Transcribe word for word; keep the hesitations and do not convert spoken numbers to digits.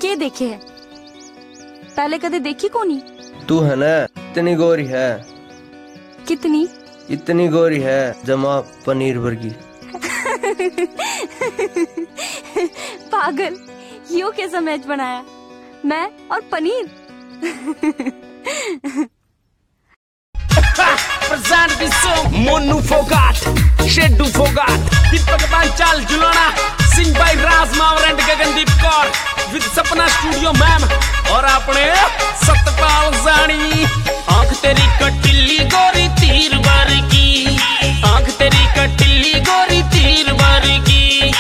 के देखे है, पहले कदे देखी कोनी। तू है ना इतनी गोरी है। कितनी? इतनी गोरी है जमा पनीर वर्गी। पागल, यो कैसा मैच बनाया, मैं और paneer. Present this song Monu Fogat, Shedu Fogat, Deepak Panchal Julana, sing by Raz Mawar and Gagandeep Kaur with Sapna Studio ma'am और अपने सतपाल जानी। आंख तेरी कटिली गोरी तीर वर्गी, आंख तेरी कटिली गोरी तीर वर्गी,